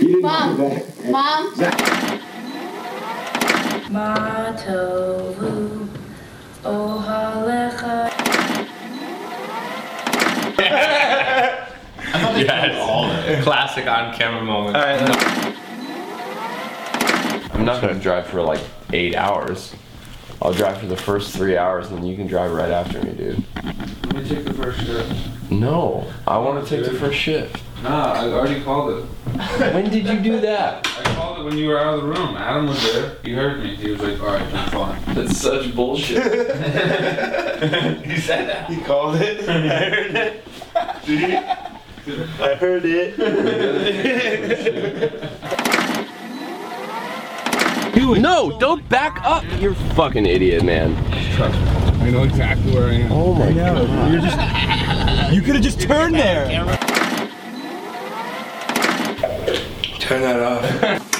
Mom. Mom. Matovu Ohalecha. Yes. Classic on camera moment. I'm not gonna drive for like 8 hours. I'll drive for the first 3 hours and then you can drive right after me, dude. Let me take the first shift. No, I want to take the first shift. Nah, I already called it. When did you do that? I called it when you were out of the room. Adam was there. He heard me. He was like, alright, I'm fine. That's such bullshit. He said that. He called it. I heard it. I heard it. Dude, no, don't back up. You're a fucking idiot, man. Trust me. I know exactly where I am. Oh my god. You're just. You could have just turned there. Turn that off.